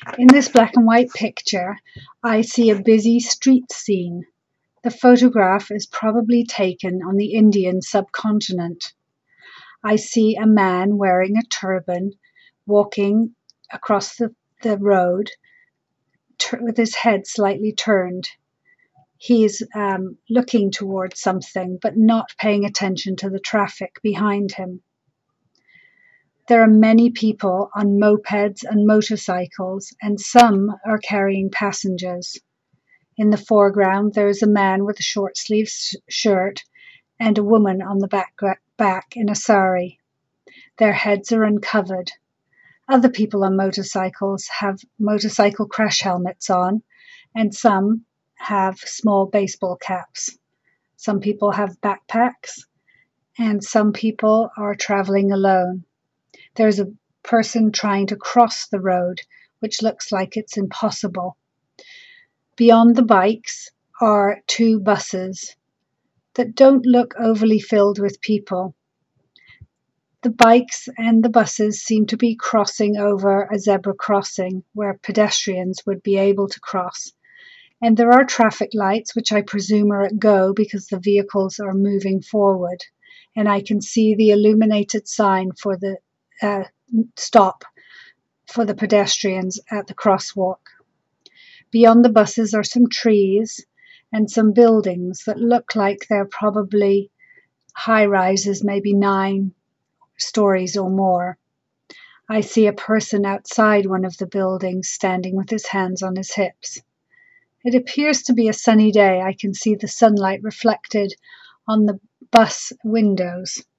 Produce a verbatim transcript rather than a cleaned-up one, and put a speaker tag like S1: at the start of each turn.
S1: In this black and white picture, I see a busy street scene. The photograph is probably taken on the Indian subcontinent. I see a man wearing a turban walking across the, the road tur- with his head slightly turned. He is um, looking towards something but not paying attention to the traffic behind him. There are many people on mopeds and motorcycles, and some are carrying passengers. In the foreground, there is a man with a short sleeved shirt and a woman on the back, back in a sari. Their heads are uncovered. Other people on motorcycles have motorcycle crash helmets on, and some have small baseball caps. Some people have backpacks, and some people are traveling alone. There's a person trying to cross the road, which looks like it's impossible. Beyond the bikes are two buses that don't look overly filled with people. The bikes and the buses seem to be crossing over a zebra crossing where pedestrians would be able to cross. And there are traffic lights, which I presume are at go because the vehicles are moving forward. And I can see the illuminated sign for the uh, stop for the pedestrians at the crosswalk. Beyond the buses are some trees and some buildings that look like they're probably high rises, maybe nine stories or more. I see a person outside one of the buildings standing with his hands on his hips. It appears to be a sunny day. I can see the sunlight reflected on the bus windows.